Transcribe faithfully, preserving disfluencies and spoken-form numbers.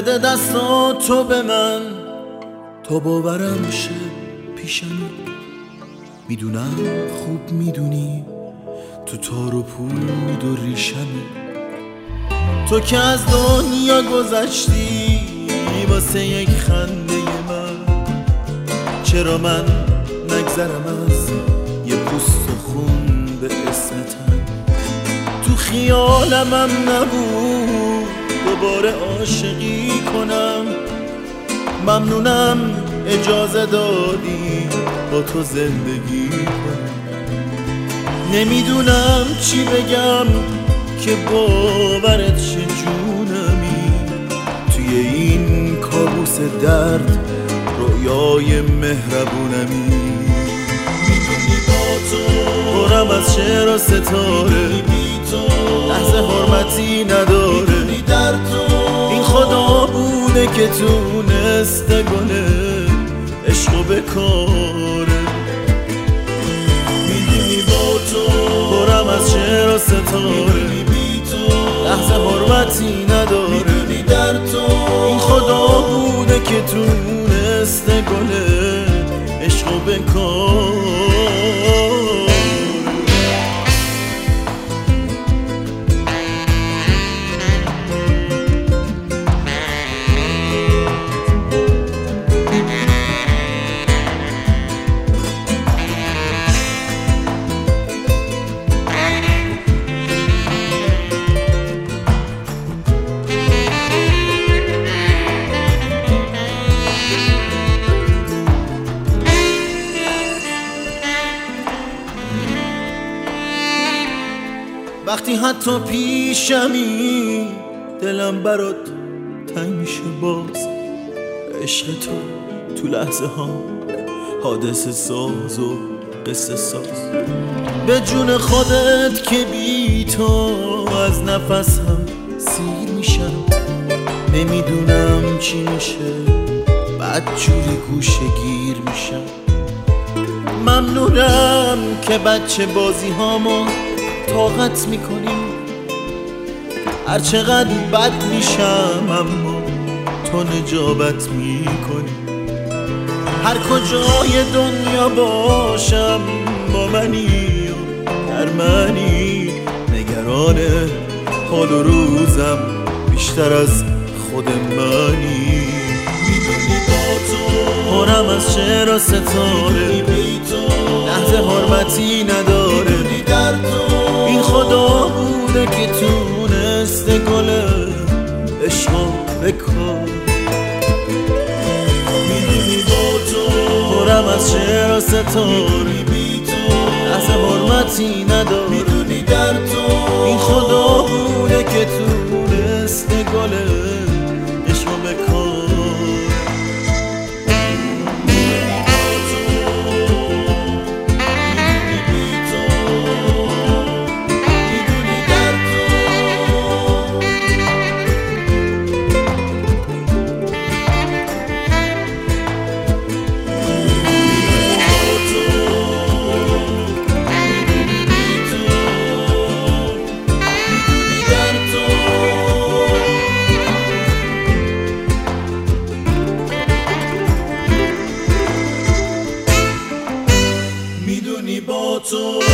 بده دستاتو به من تا باورم شه پیشمی. میدونم خوب میدونی تو تار و پود و ریشمی. تو که از دنیا گذشتی واسه یک خنده من، چرا من نگذرم از یه پوست و خون به اسمتم. تو خیالمم نبود دوباره عاشقی کنم. ممنونم اجازه دادی با تو زندگی کنم. نمیدونم چی بگم که باورت شه جونمی. توی این کابوس درد رویای مهربونمی. میدونی با تو پرم از شعر و ستاره، لحظه حرمتی نداره. در تو این خدا بوده که تونسته گله عشقو بکاره. میدونی با تو پرم از شعر و ستاره، لحظه حرمتی نداره. در تو این خدا بوده که تونسته گله عشقو بکاره. وقتی حتی پیشمی دلم برات تنگ میشه باز. عشق تو تو لحظه ها حادثه ساز و قصه ساز. به جون خودت که بی تو از نفس هم سیر میشم. نمیدونم چی میشه بعد جوری گوشه گیر میشم. ممنونم که بچه بازی هامو طاقت میکنیم. هر چقدر بد میشم اما تو نجابت میکنی. هر کجای دنیا باشم با منی و در منی. نگران حال و روزم بیشتر از خود منی. میدونی با تو پرم از شعر و ستاره، لحظه حرمتی نداره. در تو این خدا بوده که تونسته گله عشقو بکن. میدونی با تو پرم از شعر و ستاره، لحظه حرمتی نداره. میدونی در تو این خدا بوده که تونسته گله عشقو بکن. با تو